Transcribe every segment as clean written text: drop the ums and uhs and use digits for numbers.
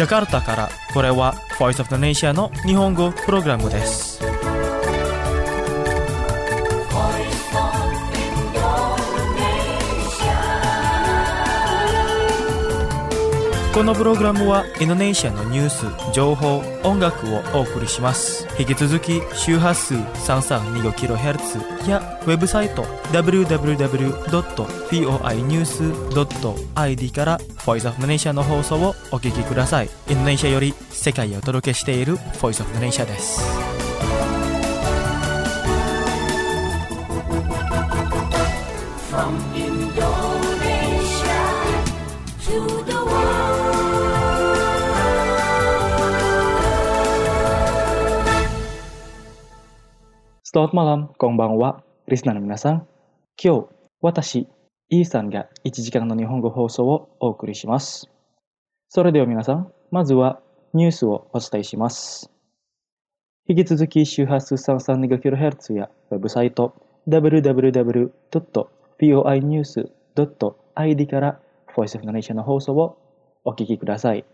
ジャカルタからこれは Voice of the Nation の日本語プログラムです。このプログラムはインドネシアのニュース、情報、音楽をお送りします。引き続き周波数 332kHz やウェブサイト www.voinews.id から Voice of the Nation の放送をお聞きください。インドネシアより世界へお届けしている Voice of the Nation です。From Indonesia to the Selamat malam, konbanwa, listenerの皆さん。今日、私、イーさんが1時間の日本語放送をお送りします。それでは皆さん、まずはニュースをお伝えします。引き続き周波数 332kHz やウェブサイト www.voinews.id から Voice of the Nation の放送をお聞きください。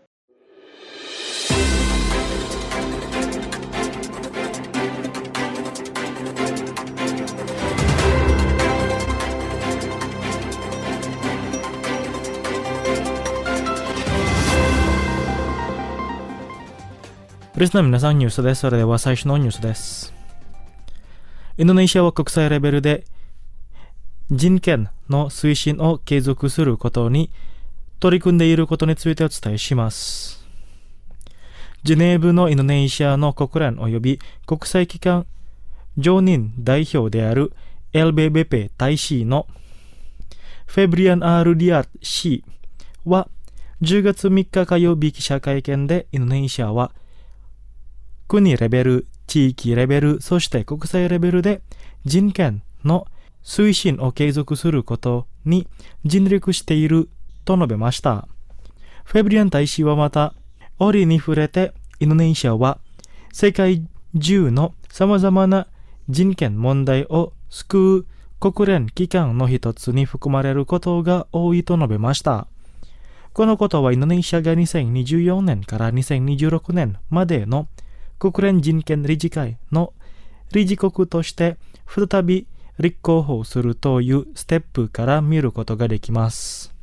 リスナーの皆さん、ニュースです。それでは最初のニュースです。インドネシアは国際レベルで人権の推進を継続することに取り組んでいることについてお伝えします。ジュネーブのインドネシアの国連及び国際機関常任代表である LBBP 大使のフェブリアン・アール・リアー氏は10月3日火曜日記者会見でインドネシアは国レベル、地域レベル、そして国際レベルで人権の推進を継続することに尽力していると述べました。フェブリアン大使はまた、折に触れてインドネシアは世界中の様々な人権問題を救う国連機関の一つに含まれることが多いと述べました。このことはインドネシアが2024年から2026年までの国連人権理事会の理事国として再び立候補するというステップから見ることができます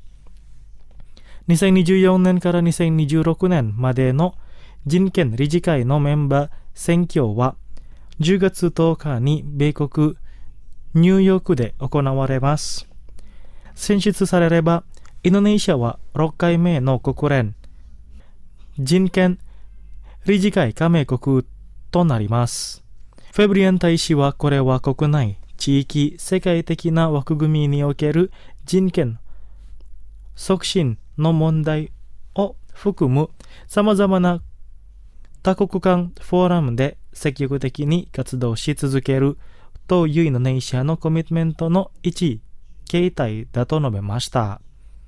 。2024年から2026年までの人権理事会のメンバー選挙は10月10日に米国ニューヨークで行われます。選出されればインドネシアは6回目の国連人権理事会加盟国となります。フェブリアン大使はこれは国内、地域、世界的な枠組みにおける人権促進の問題を含む様々な多国間フォーラムで積極的に活動し続けるというインドネシアのコミットメントの一形態だと述べました。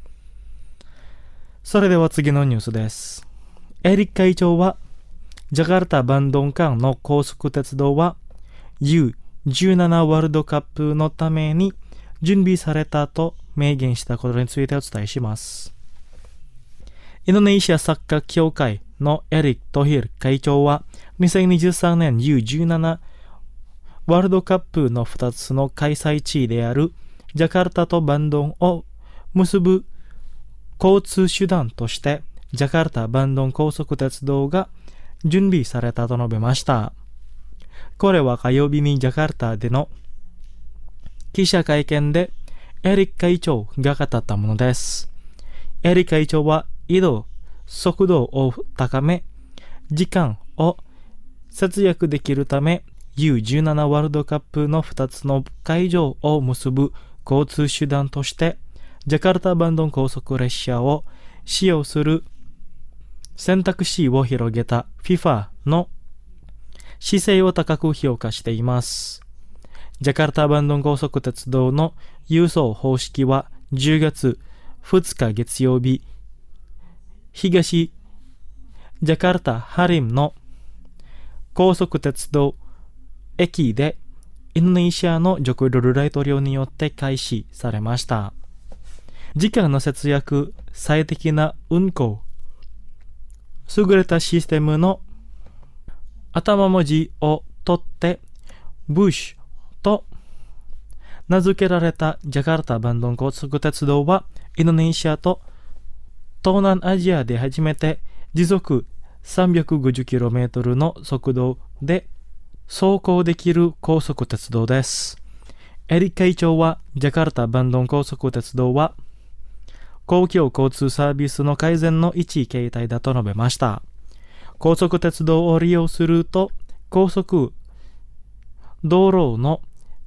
それでは次のニュースです。エリック会長はジャカルタ・バンドン間の高速鉄道は U17 ワールドカップのために準備されたと明言したことについてお伝えします。インドネシアサッカー協会のエリック・トヒル会長は2023年 U17 ワールドカップの2つの開催地であるジャカルタとバンドンを結ぶ交通手段としてジャカルタ・バンドン高速鉄道が準備されたと述べました。これは火曜日にジャカルタでの記者会見でエリック会長が語ったものです。エリック会長は移動速度を高め、時間を節約できるため U17 ワールドカップの2つの会場を結ぶ交通手段としてジャカルタ・バンドン高速列車を使用する選択肢を広げた FIFA の姿勢を高く評価しています。ジャカルタ・バンドン高速鉄道の輸送方式は10月2日月曜日、東ジャカルタ・ハリムの高速鉄道駅でインドネシアのジョコウィドド大統領によって開始されました。時間の節約、最適な運行、 優れたシステムの頭文字を取ってブッシュと名付けられたジャカルタ・バンドン高速鉄道はインドネシアと東南アジアで初めて時速 350km の速度で走行できる高速鉄道です。エリック会長はジャカルタ・バンドン高速鉄道は公共交通サービスの改善の一形態だと述べました。高速鉄道を利用すると高速道路の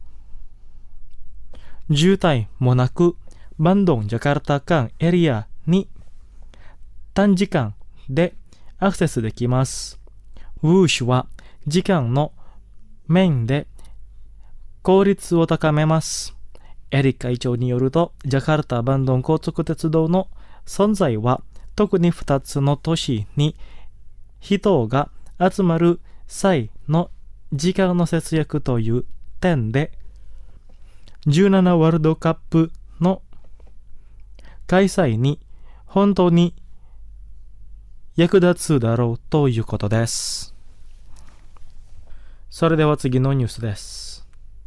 渋滞もなくバンドン・ジャカルタ間エリアに短時間でアクセスできます。ウーシュは時間の面で効率を高めます。エリック会長によると、ジャカルタ・バンドン高速鉄道の存在は特に2つの都市に人が集まる際の時間の節約という点で17ワールドカップの開催に本当に役立つだろうということです。それでは次のニュースです。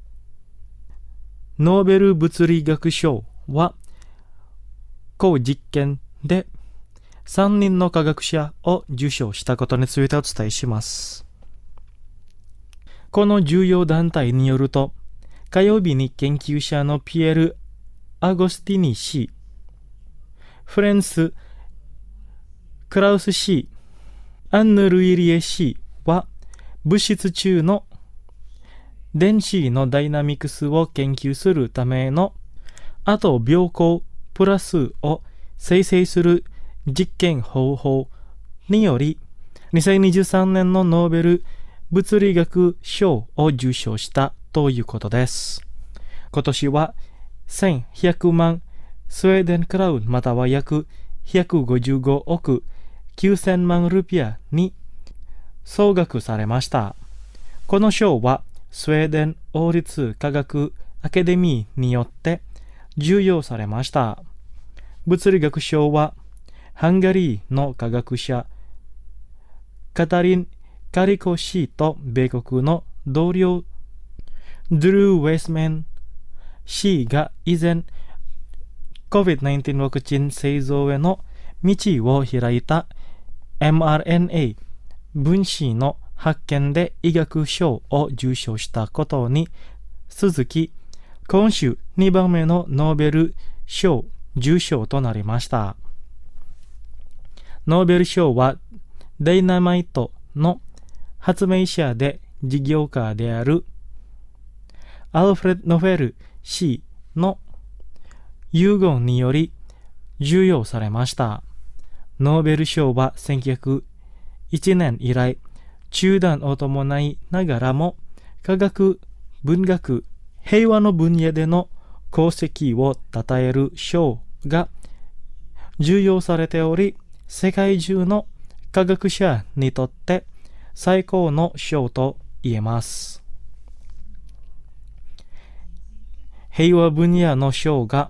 ノーベル物理学賞は高実験で3人の科学者を受賞したことについてお伝えします。この重要団体によると、火曜日に研究者のピエール・アゴスティニ氏、フレンス・クラウス氏、アンヌ・ルイリエ氏は物質中の電子のダイナミクスを研究するためのあと秒光プラスを生成する実験方法により2023年のノーベル物理学賞を受賞したということです。今年は1100万スウェーデンクラウンまたは約155億9000万ルピアに総額されました。この賞はスウェーデン王立科学アカデミーによって授与されました。物理学賞はハンガリーの科学者カタリン・カリコ氏と米国の同僚ドゥルー・ウェスメン氏が以前 COVID-19 ワクチン製造への道を開いた mRNA 分子の発見で医学賞を受賞したことに続き、今週2番目のノーベル賞受賞となりました。ノーベル賞はダイナマイトの発明者で事業家であるアルフレッド・ノフェル氏の遺言により授与されました。ノーベル賞は1901年以来中断を伴いながらも科学、文学、平和の分野での功績を称える賞が授与されており、世界中の科学者にとって最高の賞と言えます。平和分野の賞が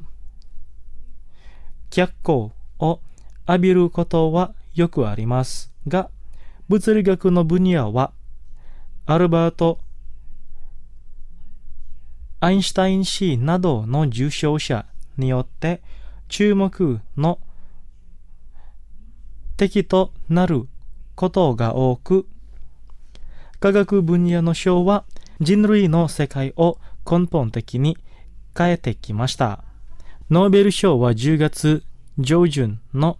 脚光を浴びることはよくありますが、物理学の分野はアルバート・アインシュタイン氏などの受賞者によって注目の敵となることが多く、科学分野の賞は人類の世界を根本的に変えてきました。ノーベル賞は10月上旬の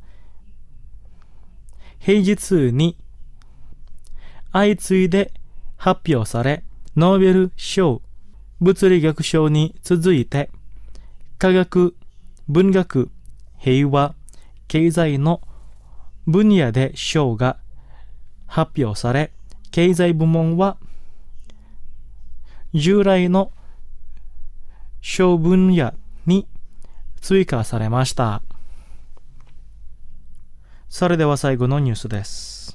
平日に相次いで発表され、ノーベル賞、物理学賞に続いて科学、文学、平和、経済の分野で賞が発表され、経済部門は従来の賞分野に追加されました。それでは最後のニュースです。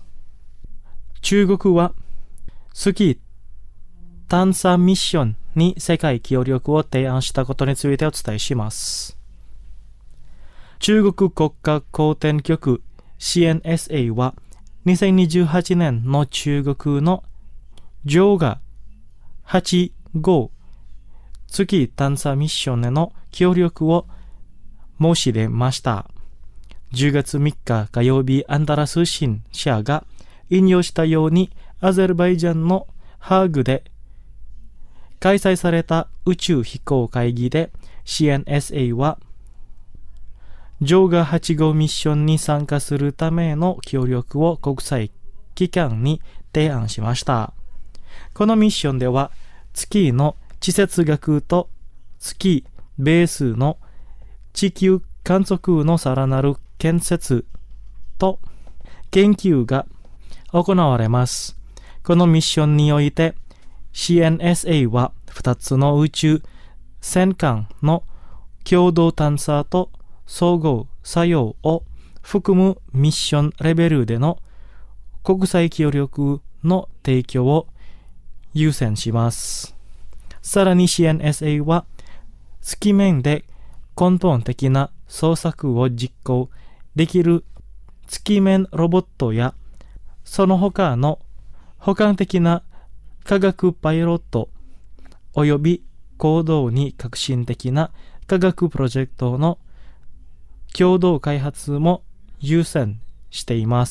中国は月探査ミッションに世界協力を提案したことについてお伝えします。中国国家航天局 CNSA は 2028年の中国のジョーガ8号月探査ミッションへの協力を申し出ました。10月3日火曜日、アンダラ通信社が引用したように、アゼルバイジャンのハーグで開催された宇宙飛行会議で CNSA はジョーガ8号ミッションに参加するための協力を国際機関に提案しました。このミッションでは月の地質学と月ベースの地球観測のさらなる建設と研究が行われます。このミッションにおいて CNSA は2つの宇宙戦艦の共同探査と総合作用を含むミッションレベルでの国際協力の提供を優先します。さらに CNSA は月面で根本的な捜索を実行できる月面ロボットやその他の補完的な科学パイロットおよび行動に革新的な科学プロジェクトの共同開発も優先しています。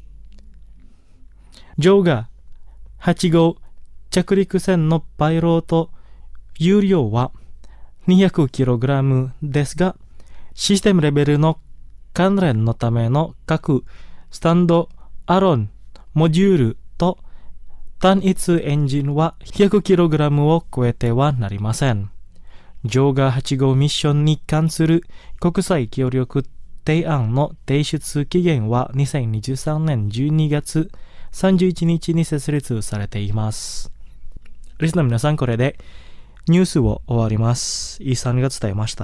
ジョーガ8号着陸船のパイロット有料は 200kg ですが、システムレベルの関連のための各スタンドアロンモジュールと単一エンジンは 100kg を超えてはなりません。ジョーガ8号ミッションに関する国際協力提案の提出期限は2023年12月31日に設立されています。リスナーの皆さん、これでニュースを終わります。イーサンが伝えました。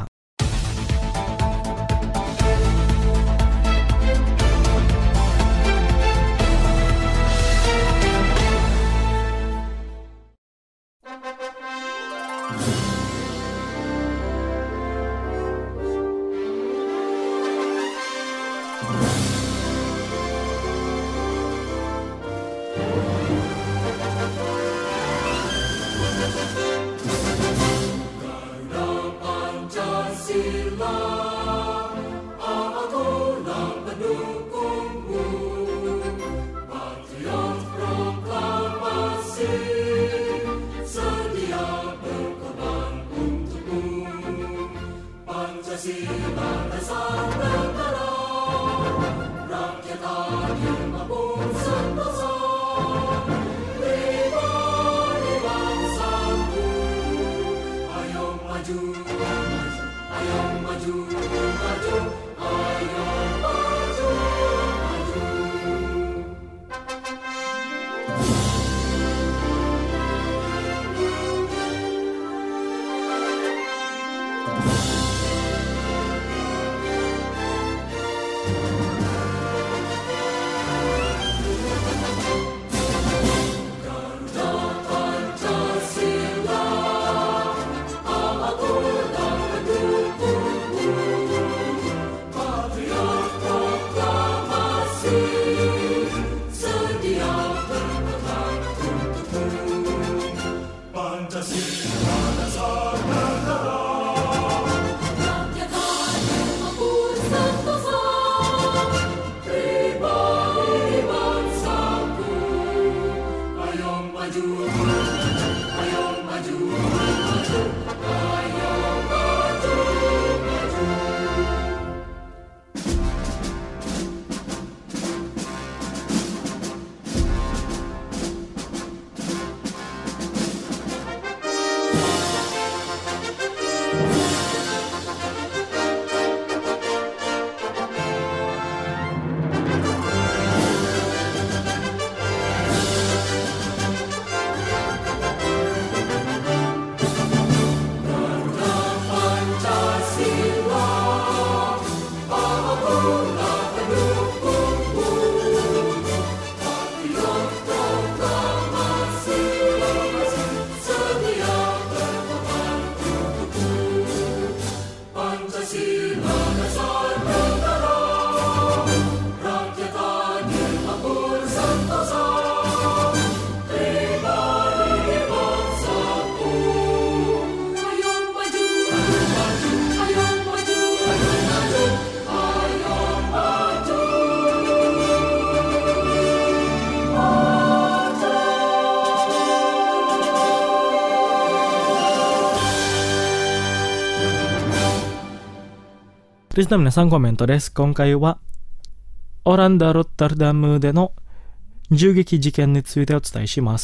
リスナーの皆さんコメントです。今回はオランダ・ロッタルダムでの銃撃事件についてお伝えします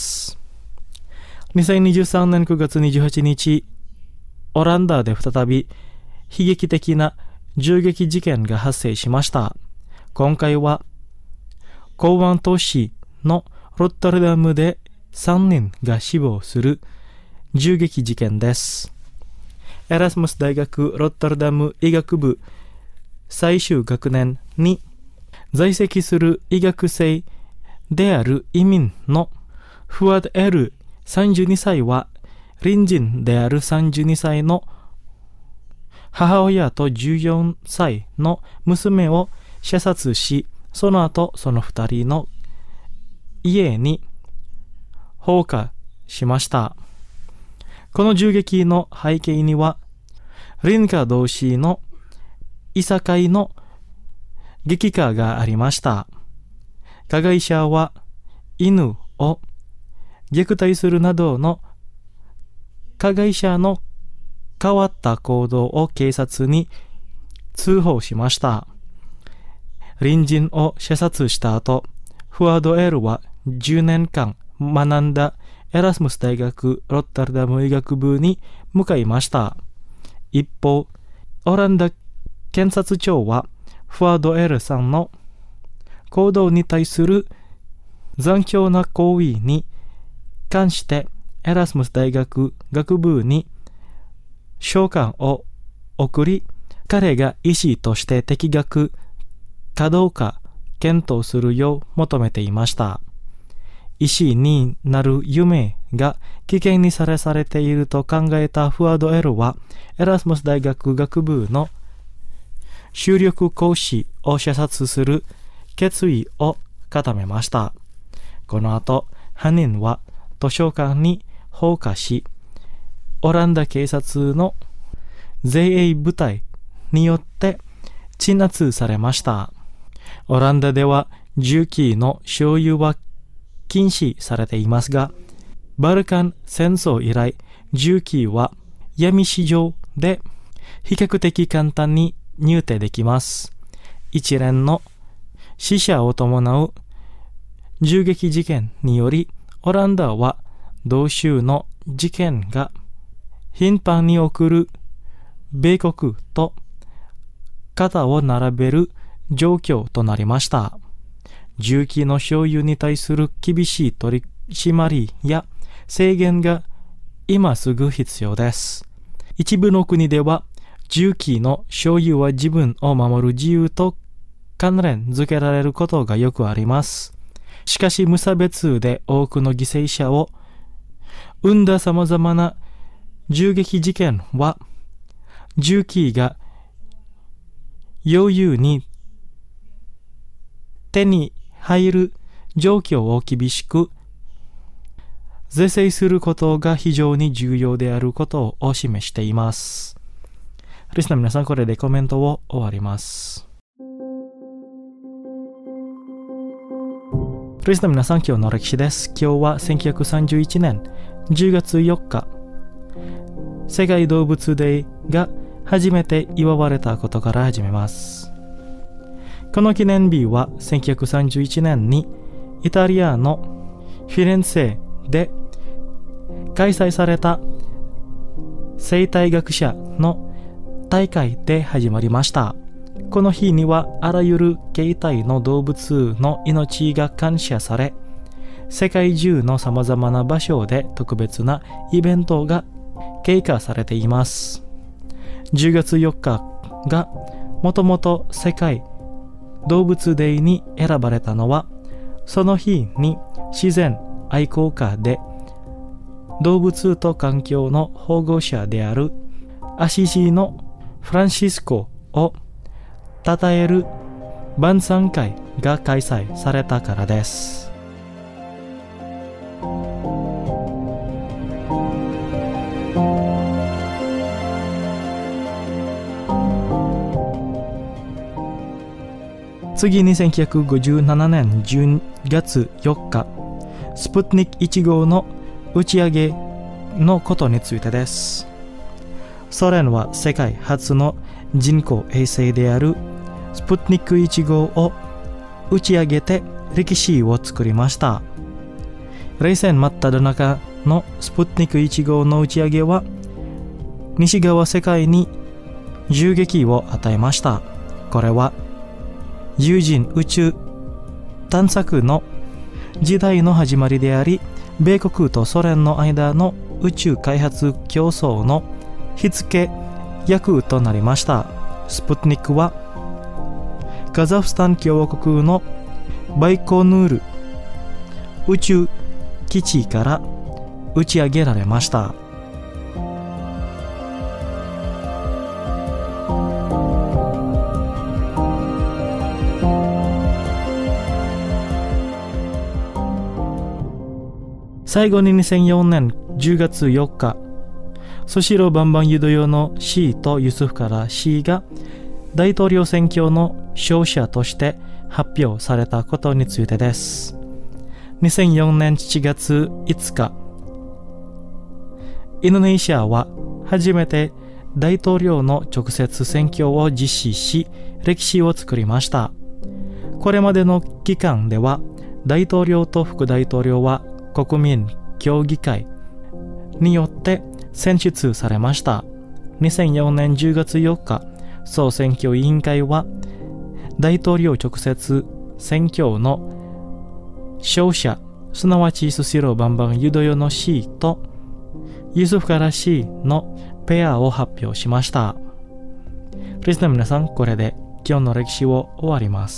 。2023年9月28日、オランダで再び悲劇的な銃撃事件が発生しました。今回は港湾都市のロッタルダムで3人が死亡する銃撃事件です。エラスムス大学ロッタルダム医学部最終学年に在籍する医学生である移民のフワド・エル32歳は隣人である32歳の母親と14歳の娘を射殺し、その後その2人の家に放火しました。この銃撃の背景には隣家同士のいさかいの激化がありました。加害者は犬を虐待するなどの加害者の変わった行動を警察に通報しました。隣人を射殺した後、フワード・エルは10年間学んだエラスムス大学ロッタルダム医学部に向かいました。一方、オランダ検察庁はフワード・エルさんの行動に対する残虐な行為に関してエラスムス大学学部に召喚を送り、彼が医師として適格かどうか検討するよう求めていました。医師になる夢が危険にさらされていると考えたフワード・エルはエラスムス大学学部の修力講師を射殺する決意を固めました。この後、犯人は図書館に放火し、オランダ警察の精鋭部隊によって鎮圧されました。オランダでは銃器の所有は禁止されていますが、バルカン戦争以来、銃器は闇市場で比較的簡単に入手できます。一連の死者を伴う銃撃事件により、オランダは同種の事件が頻繁に起こる米国と肩を並べる状況となりました。銃器の所有に対する厳しい取り締まりや制限が今すぐ必要です。一部の国では銃器の所有は自分を守る自由と関連付けられることがよくあります。しかし無差別で多くの犠牲者を生んだ様々な銃撃事件は、銃器が余裕に手に入る状況を厳しく是正することが非常に重要であることを示しています。リスナーの皆さん、これでコメントを終わります。リスナーの皆さん、今日の歴史です。今日は1931年10月4日、世界動物デーが初めて祝われたことから始めます。この記念日は1931年にイタリアのフィレンツェで開催された生態学者の大会で始まりました。この日にはあらゆる形態の動物の命が感謝され、世界中の様々な場所で特別なイベントが計画されています。10月4日がもともと世界動物デーに選ばれたのは、その日に自然愛好家で動物と環境の保護者であるアシジのフランシスコを称える晩餐会が開催されたからです。次に1957年10月4日、スプトニク1号の打ち上げのことについてです。ソ連は世界初の人工衛星であるスプトニク1号を打ち上げて歴史を作りました。冷戦真っ只中のスプトニク1号の打ち上げは西側世界に銃撃を与えました。これは有人宇宙探索の時代の始まりであり、米国とソ連の間の宇宙開発競争の火付け役となりました。スプトニクはカザフスタン共和国のバイコヌール宇宙基地から打ち上げられました。最後に2004年10月4日、ソシロ・バンバンユドヨのシーとユスフからシーが大統領選挙の勝者として発表されたことについてです。2004年7月5日、インドネシアは初めて大統領の直接選挙を実施し、歴史を作りました。これまでの期間では、大統領と副大統領は国民協議会によって選出されました。2004年10月4日、総選挙委員会は大統領直接選挙の勝者、すなわちスシローバンバンユドヨのシーとユスフカラシーのペアを発表しました。リスナーの皆さん、これで今日の歴史を終わります。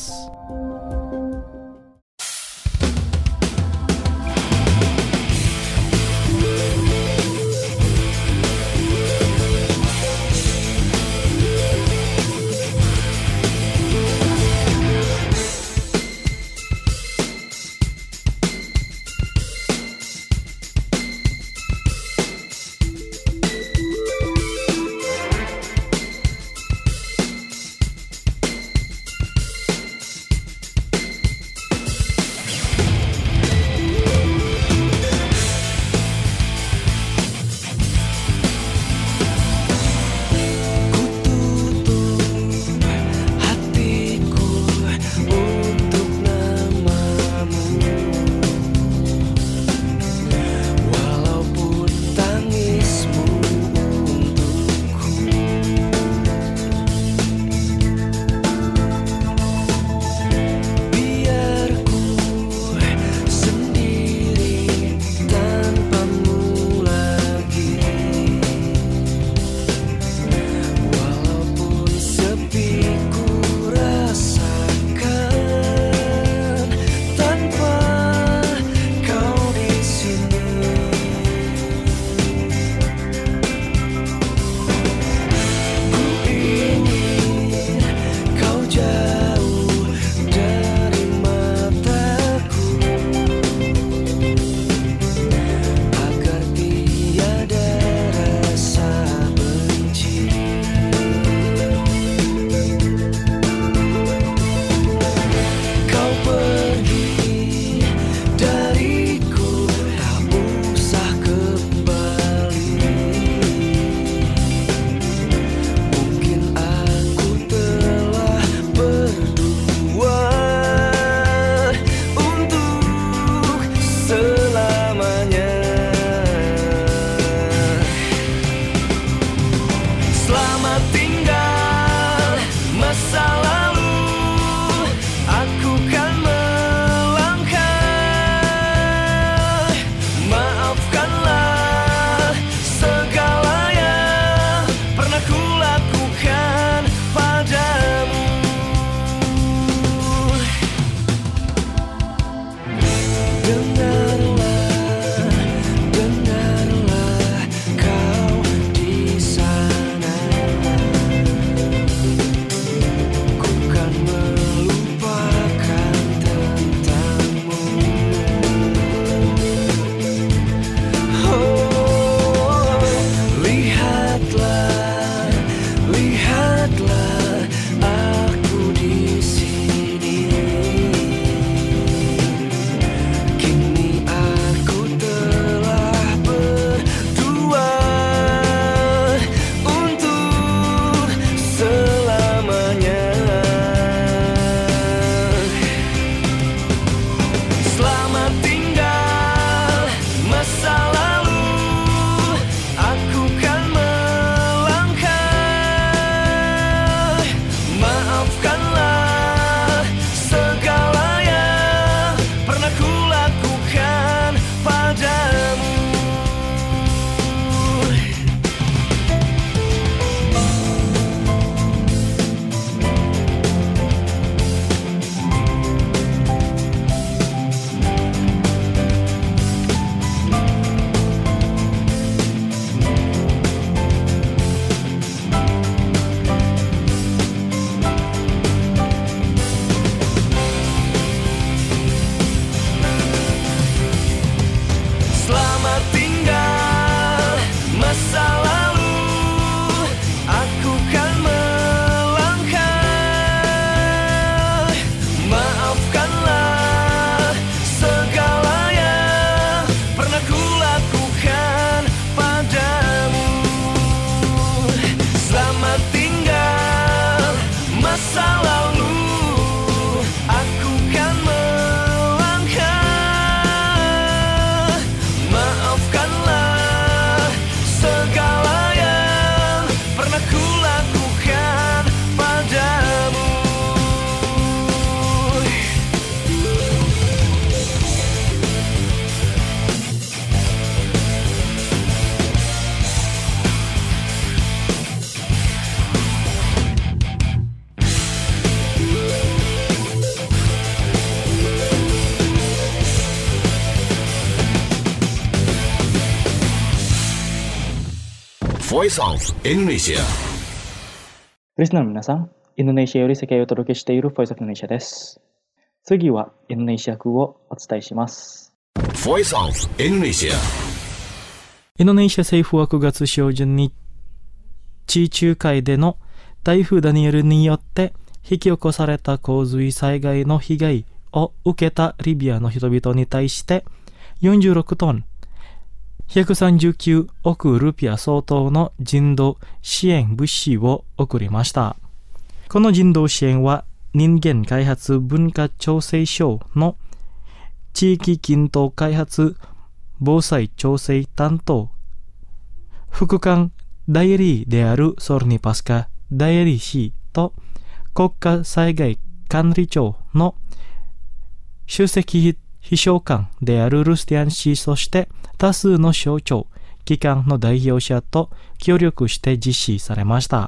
Voice of Indonesia. リスナーの皆さん、インドネシアより世界をお届けしている Voice of Indonesia です。次はインドネシア風をお伝えします。 Voice of Indonesia. インドネシア政府は9月初旬に地中海での台風ダニエルによって引き起こされた洪水災害の被害を受けたリビアの人々に対して46トン139億ルピア相当の人道支援物資を送りました。この人道支援は人間開発文化調整省の地域均等開発防災調整担当副官代理であるソルニパスカ代理士と国家災害管理庁の首席秘書官であるルスティアン氏、そして多数の省庁機関の代表者と協力して実施されました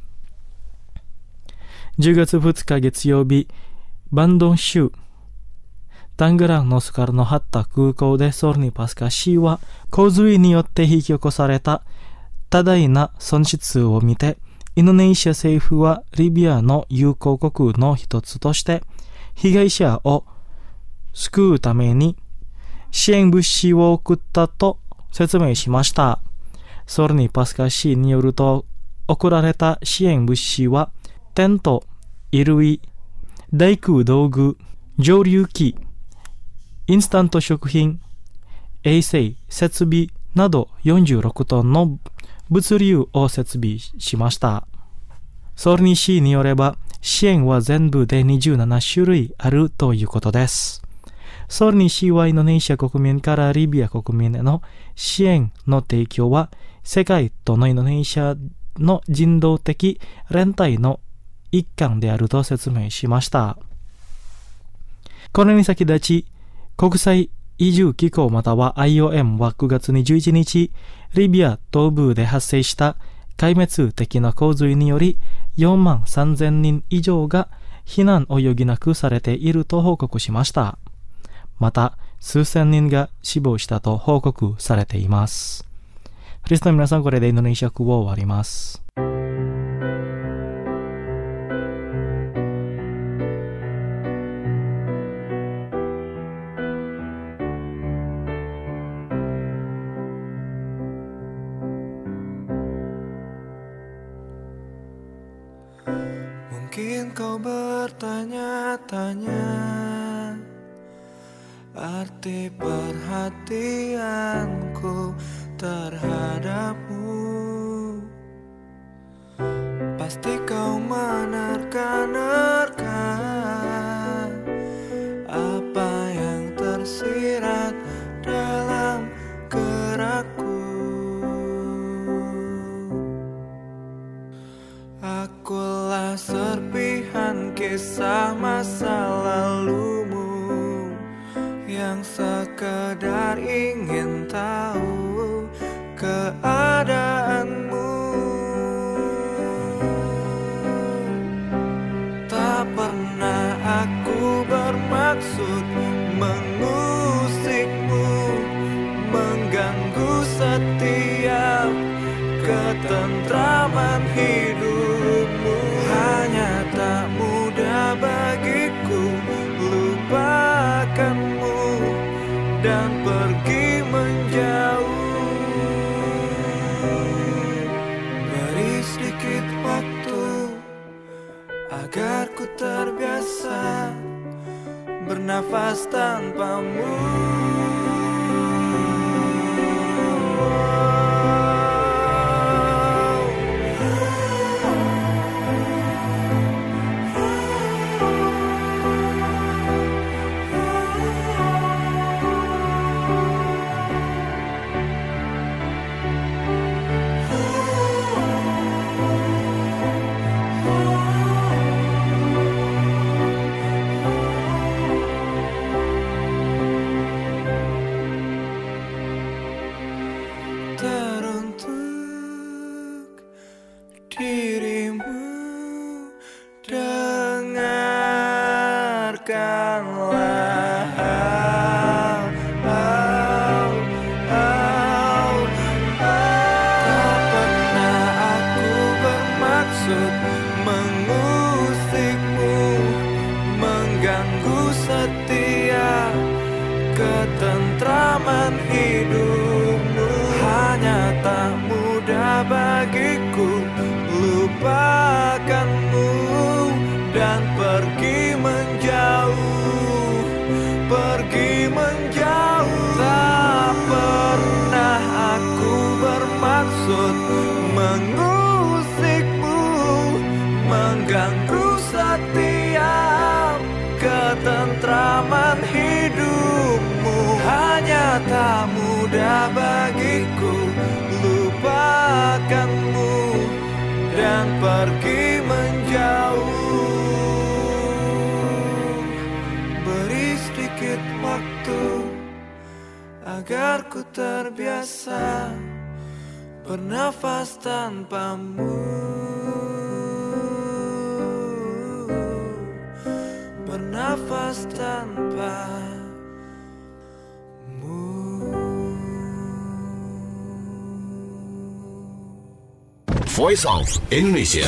。10月2日月曜日、バンドン州タングランのスカルのハッタ空港でソルニパスカ氏は洪水によって引き起こされた多大な損失を見て、インドネシア政府はリビアの友好国の一つとして被害者を救うために支援物資を送ったと説明しました。ソルニパスカ氏によると、送られた支援物資はテント、衣類、大工道具、蒸留機、インスタント食品、衛生設備など46トンの物流を設備しました。ソルニ氏によれば、支援は全部で27種類あるということです。ソルニ氏はインドネシア国民からリビア国民への支援の提供は世界とのインドネシアの人道的連帯の一環であると説明しました。これに先立ち、国際移住機構または IOM は9月21日、リビア東部で発生した壊滅的な洪水により4万3000人以上が避難を余儀なくされていると報告しました。また、数千人が死亡したと報告されています。リスナーの皆さん、これでインドネシア語を終わります。 Mungkin kau bertanya-tanya arti perhatianku terhadapmu. Pasti kau menerka-nerka apa yang tersirat dalam gerakku. Akulah serpihan kisah masa lalumu yang sekedar ingin tahu keadaanmu. Tak pernah aku bermaksud mengusikmu, mengganggu setiap ketentraman hidupmu. Hanya tak mudah bagiku lupakanmu dan pergi menjauh. Beri sedikit waktu agar ku terbiasa bernafas tanpamu. bagiku lupakanmu dan pergi menjauh, pergi menjauh. Tak pernah aku bermaksud mengusikmu, mengganggu setiap ketentraman hidupmu. Hanya tak mudah bagiku lupakanmu dan pergi menjauh. Beri sedikit waktu agar ku terbiasa bernafas tanpamu, bernafas tanpamu. Voice of Indonesia.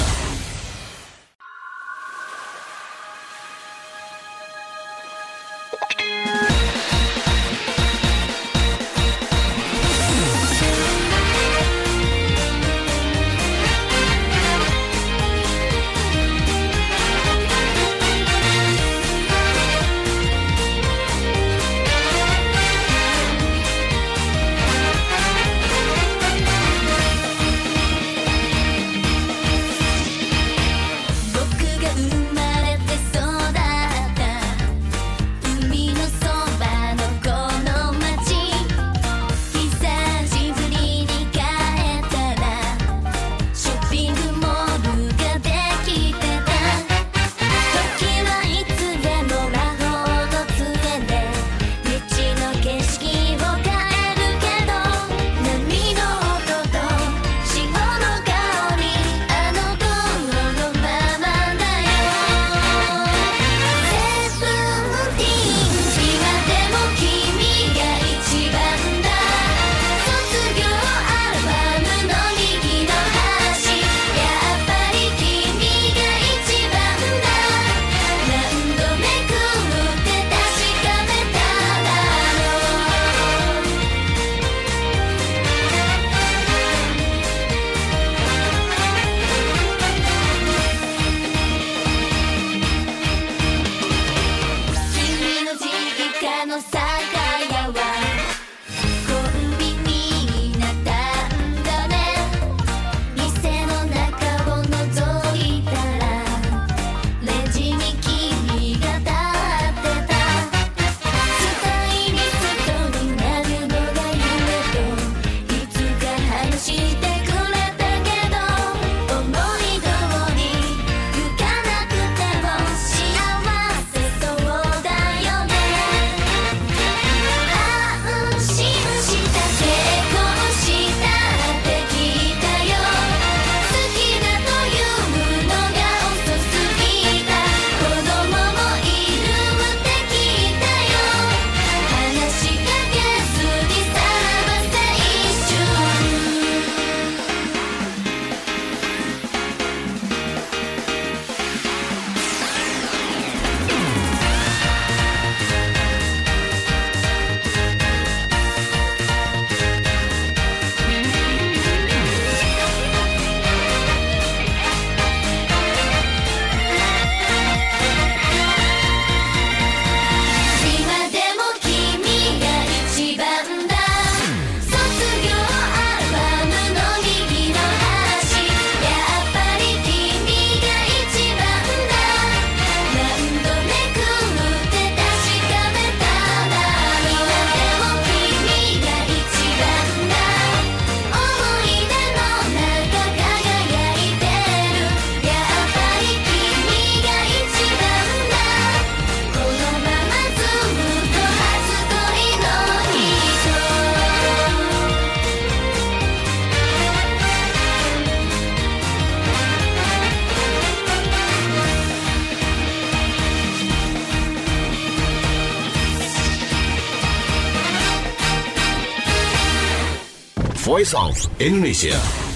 Voice of Indonesia.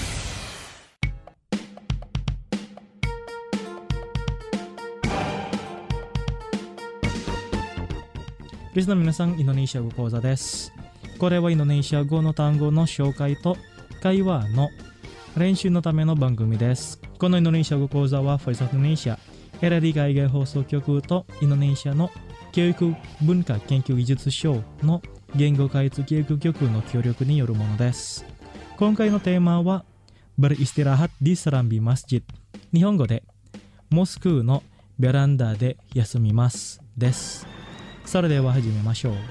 リスナーの皆さん、インドネシア語講座です。これはインドネシア語の単語の紹介と会話の練習のための番組です。このインドネシア語講座は Voice of Indonesia、LRD 海外放送局とインドネシアの教育文化研究技術省の言語開発教育局の協力によるものです。今回のテーマは beristirahat di serambi masjid、 日本語でモスクのベランダで休みますです。それでは始めましょう。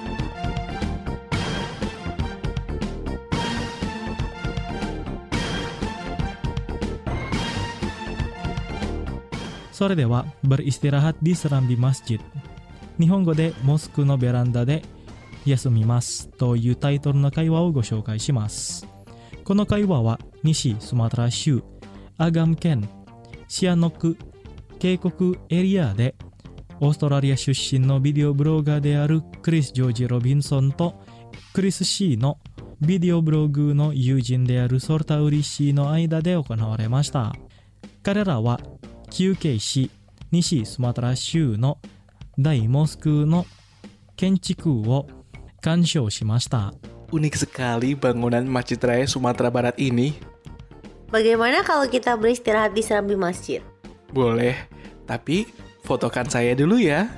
それでは beristirahat di serambi masjid、 日本語でモスクのベランダで休みますというタイトルの会話をご紹介します。この会話は西スマトラ州アガム県シアノク渓谷エリアでオーストラリア出身のビデオブロガーであるクリス・ジョージ・ロビンソンとクリス・シーのビデオブログの友人であるソルタウリ・シーの間で行われました。彼らは休憩し西スマトラ州の大モスクの建築を鑑賞しました。 Unik sekali bangunan Masjid Raya Sumatera Barat ini. Bagaimana kalau kita beristirahat di serambi masjid? Boleh, tapi fotokan saya dulu ya.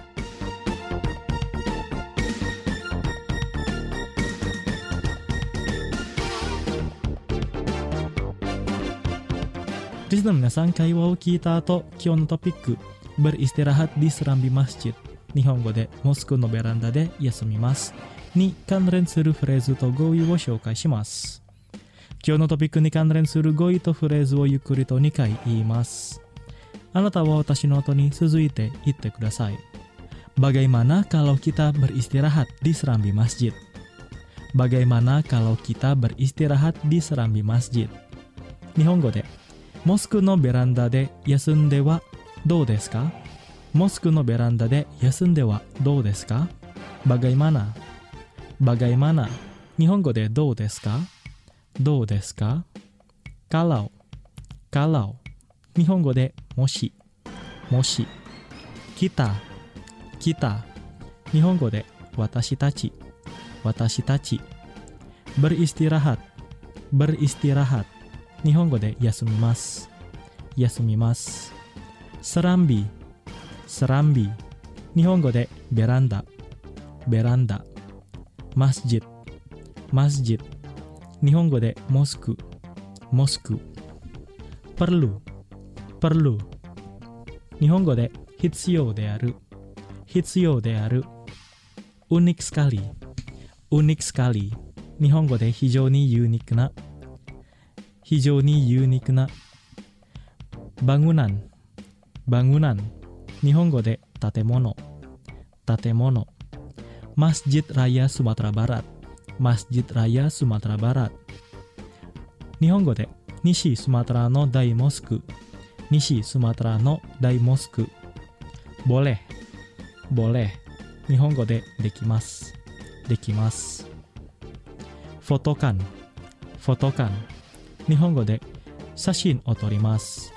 リスナーの皆さん、会話を聞いた後、今日のトピック beristirahat di serambi masjid、 日本語でモスクのベランダで休みますに関連するフレーズと語彙を紹介します。今日のトピックに関連する語彙とフレーズをゆっくりと2回言います。あなたは私の後に続いて言ってください。Bagaimana kalau kita beristirahat di serambi masjid? Bagaimana kalau kita beristirahat di serambi masjid? 日本語でモスクのベランダで休んではどうですか？モスクのベランダで休んではどうですか？ Bagaimana Bagaimana 日本語でどうですか？どうですか？ Kalau 日本語でもしもし Kita 日本語で私たち Beristirahat 日本語で休みますSerambi 日本語でベランダMasjid 日本語でモスクPerlu 日本語で必要であるUnik sekali 日本語で非常にユニークなbangunan 日本語で建物Masjid Raya Sumatera Barat 日本語で西スマトラの大モスクBoleh 日本語でできますFotokan 日本語で写真を撮ります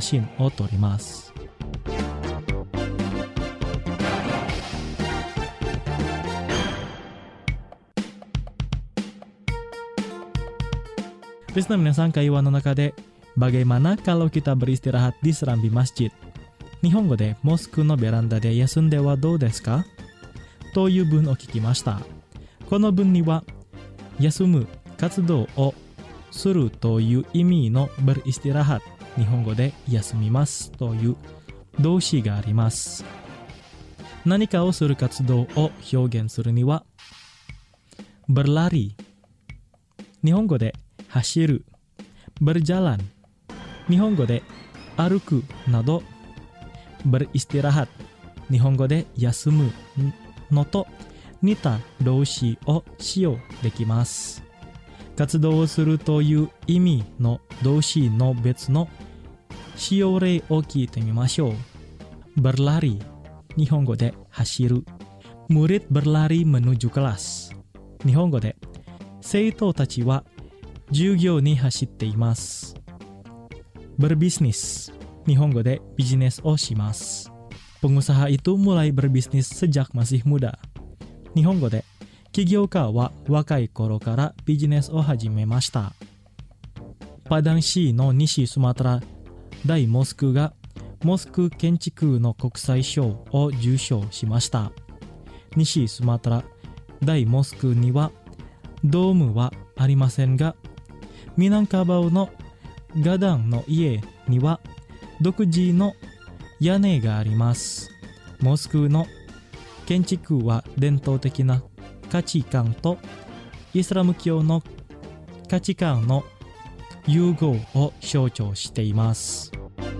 リスナーの皆さん、会話の中で Bagaimana kalau kita beristirahat di serambi masjid、 日本語でモスクのベランダで休んではどうですかという文を聞きました。この文には休む活動をするという意味の beristirahat、 日本語で休みますという動詞があります。何かをする活動を表現するには berlari、 日本語で走る、berjalan、 日本語で歩くなど beristirahat、 日本語で休むのと似た動詞を使用できます。活動をするという意味の動詞の別の使用例を聞いてみましょう。berlari、 日本語で走る、murid berlari menuju kelas、 日本語で生徒たちは授業に走っています。berbisnis、 日本語でビジネスをします。pengusaha itu mulai berbisnis sejak masih muda。 日本語で起業家は若い頃からビジネスを始めました。 パダン市の西スマトラ大モスクがモスク建築の国際賞を受賞しました。西スマトラ大モスクにはドームはありませんが、ミナンカバウのガダンの家には独自の屋根があります。モスクの建築は伝統的な価値観とイスラム教の価値観の融合を象徴しています。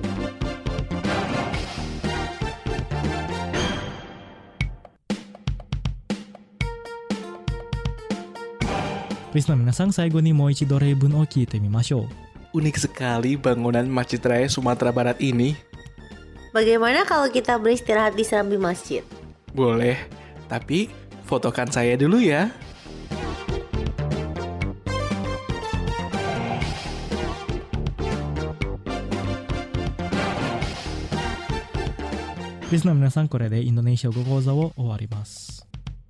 リスナー皆さん、最後にもう一度例文を聞いてみましょう。 Unik sekali bangunan Masjid Raya Sumatera Barat ini. Bagaimana kalau kita beristirahat di serambi masjid? Boleh, tapi fotokan saya dulu ya. Listener 皆さん、これでインドネシア語講座を終わります。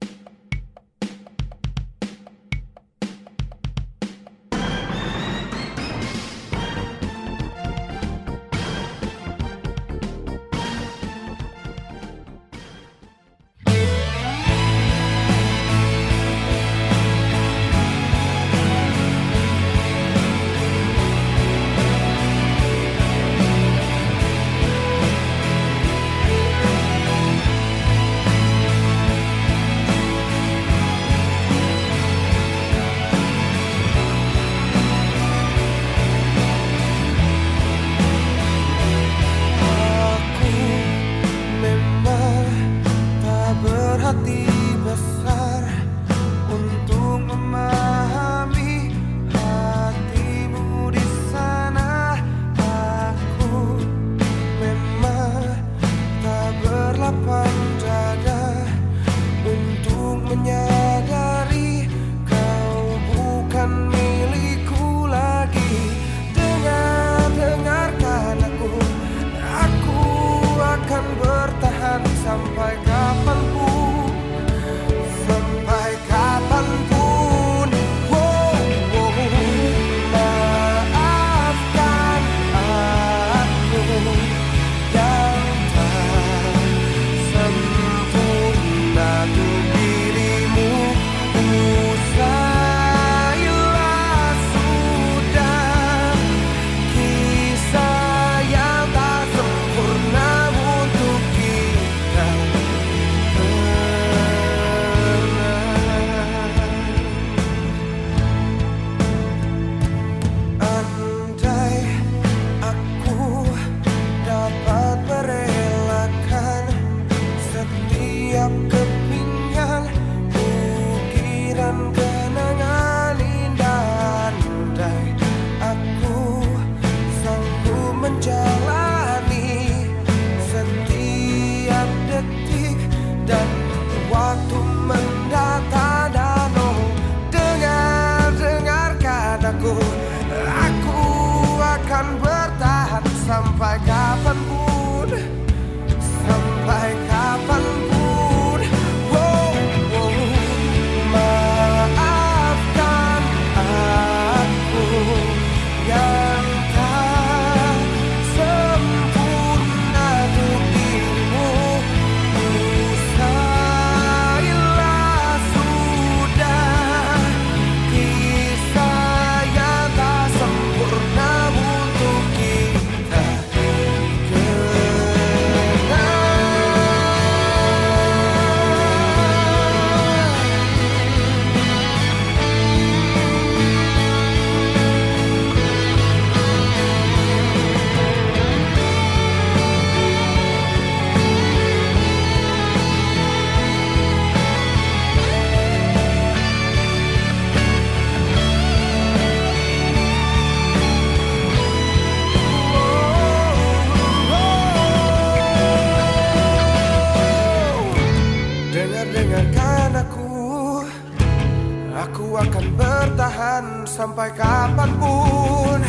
Sampai kapanpun,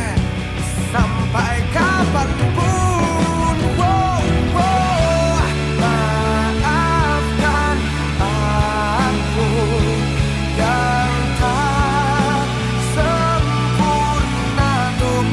sampai kapanpun. Wow, wow. Maafkan aku yang tak sempurna untuk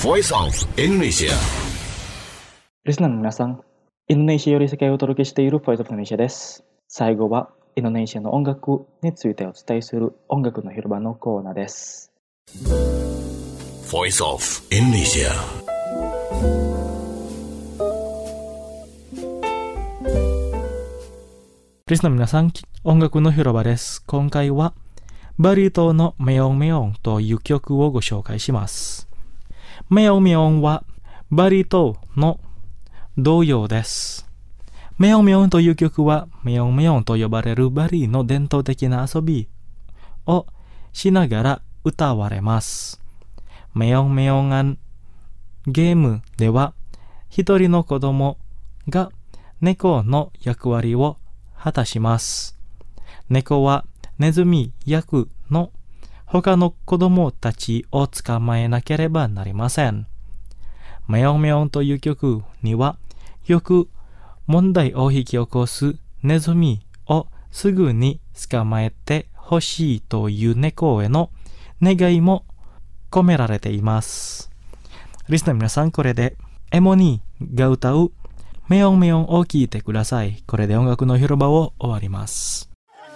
Voice of Indonesia. リスナーの皆さん、インドネシアより世界をお届けしている Voice of Indonesia です。最後はインドネシアの音楽についてお伝えする音楽の広場のコーナーです。 Voice of Indonesia. リスナーの皆さん、音楽の広場です。今回はバリ島のメヨンメヨンという曲をご紹介します。メヨンメヨンはバリ島の童謡です。メヨンメヨンという曲はメヨンメヨンと呼ばれるバリの伝統的な遊びをしながら歌われます。メヨンメヨンアンゲームでは一人の子供が猫の役割を果たします。猫はネズミ役の他の子供たちを捕まえなければなりません。メヨンメヨンという曲にはよく問題を引き起こすネズミをすぐに捕まえてほしいという猫への願いも込められています。リスナーの皆さん、これでエモニーが歌うメヨンメヨンを聴いてください。これで音楽の広場を終わります。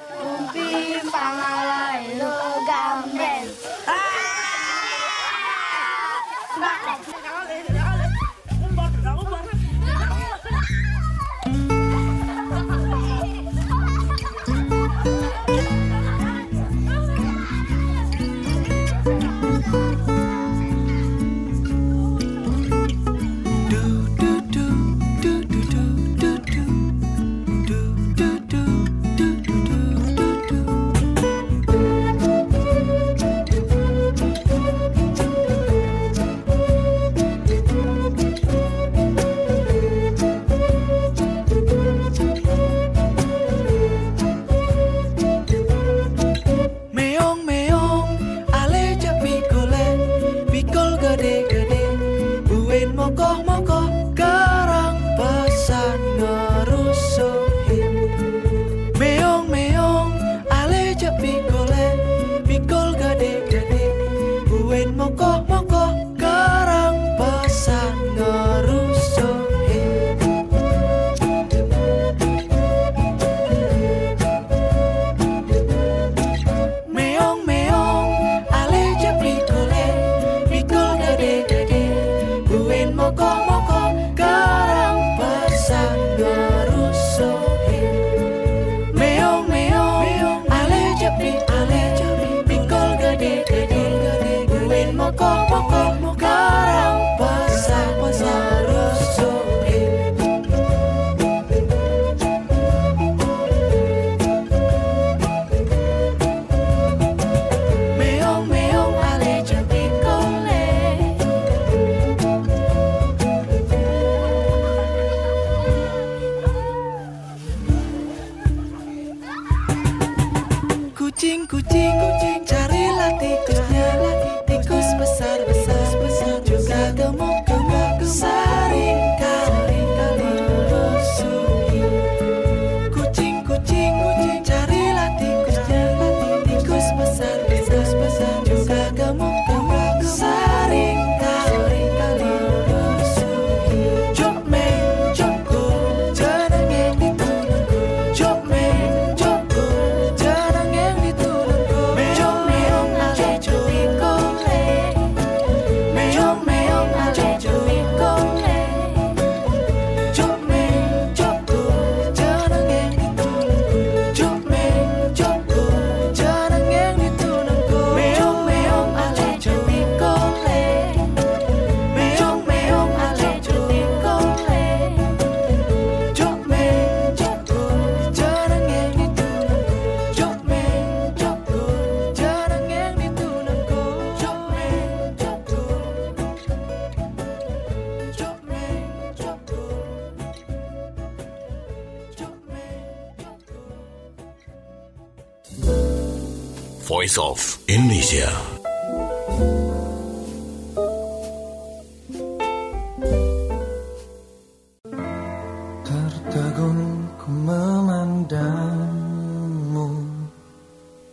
Kucing, carilah tikusnya, tikus besar-besar, juga gemuk-gemuk, sering kali merusuhi. Kucing, carilah tikusnya, tikus besar-besar, juga gemuk-gemuk, sering kali merusuhi. Jokmeng, jokku, jarang yang ditunggu. Jokmeng, jokku, jarang yang ditunggu. Meong-meong ale jopikole, meong-meong ale jopikole. Jokmeng, jokku, jarang yang ditunggu. Jokmeng, jokku, jarang yang ditunggu. Meong-meong ale jopikole, meong-meong ale jopikole. Jokmeng, jokku, jarang yang ditunggu. Jokmeng, jokku, jarang yang ditunggu. Jokmeng, jokku, jokmeng, jokku, jokmeng, jokku. Voice of Indonesia. Tertegun ku memandangmu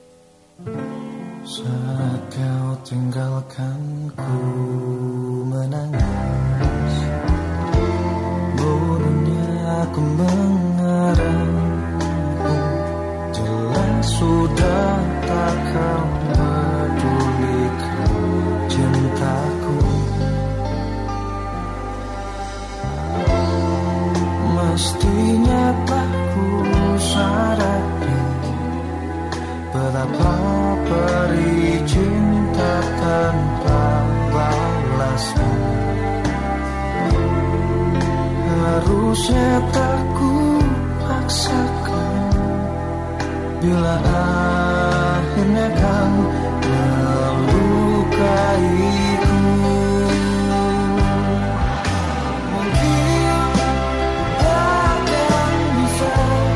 saat kau tinggalkan ku menangis. paksakan bila akhirnya kan melukaiku. Mungkin takkan bisa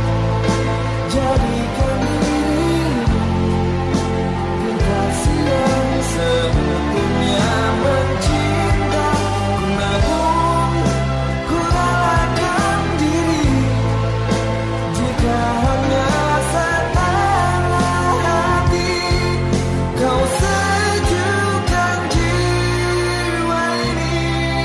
jadikan dirimu kekasih yang seutuhnya mencintaku, namun ku relakan diri jika hanya setengah hati kau sejukkan jiwa ini.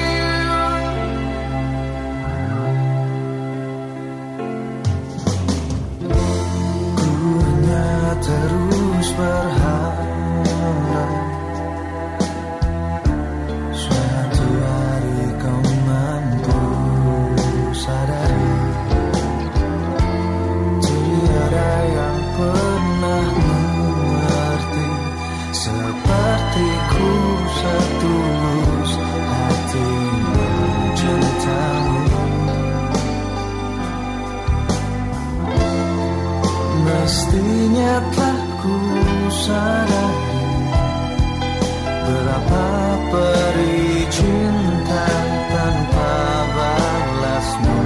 Ku hanya terus berharap suatu hari kau mampu sadari tiada yang pernah mengerti sepertiku setulus hati mencintamu. Mestinya telah ku sadari berapa perih cinta tanpa balasmu.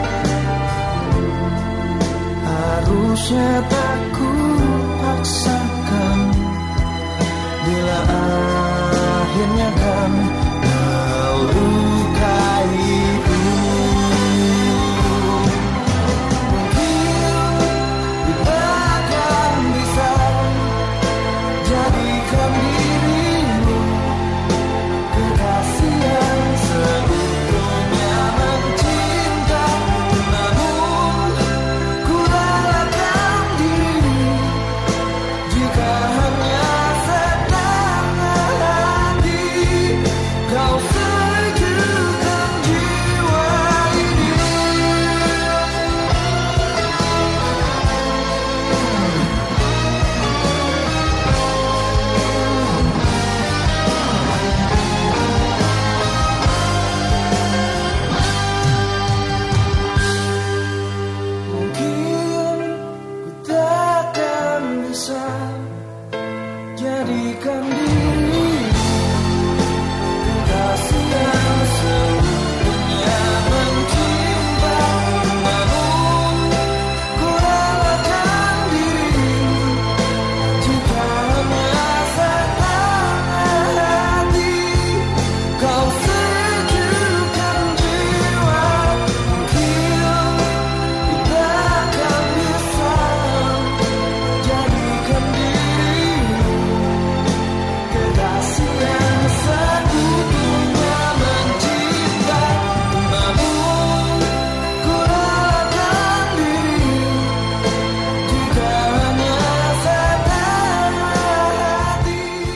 Harusnya tak ku paksakan bila akhirnya kan melukaiku. Mungkin kita akan bisa jadikan dirimu kekasih yang seutuhnya mencintaku, namun ku relakan diri jika hanya setengah hati kau sejukkan jiwa ini. Mungkin ku takkan bisa jadikan diri kekasih yang seutuhnya mencintaku, namun ku relakan diri jika hanya setengah hati kau sejukkan jiwa. Mungkin kita akan bisa jadikan dirimu kekasih yang seutuhnya mencintaku, namun ku relakan diri jika hanya setengah hati.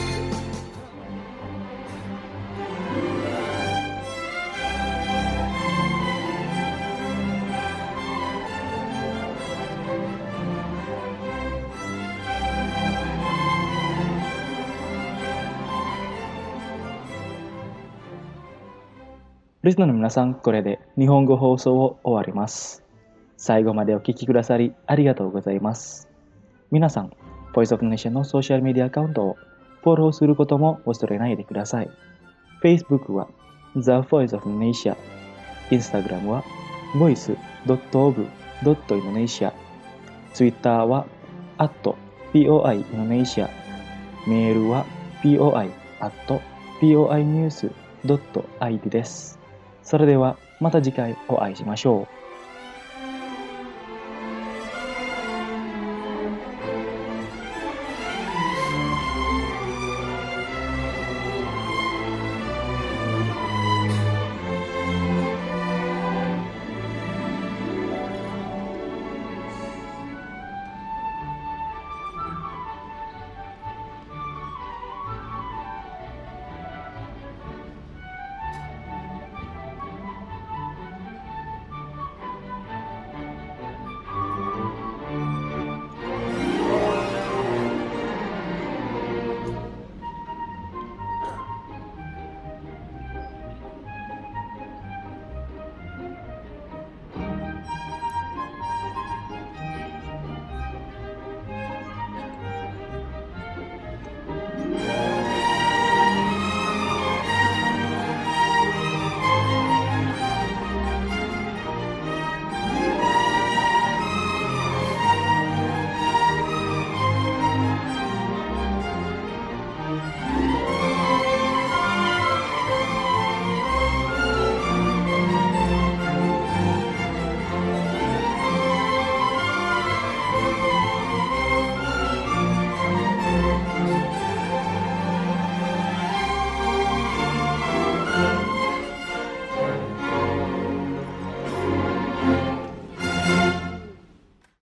リスナーの皆さん、これで日本語放送を終わります。最後までお聞きくださりありがとうございます。皆さん、Voice of Indonesia のソーシャルメディアアカウントをフォローすることも忘れないでください。Facebook は The Voice of Indonesia、Instagram は voice.of.indonesia、Twitter は @POI-Indonesia、メールは poi@poinews.id です。それではまた次回お会いしましょう。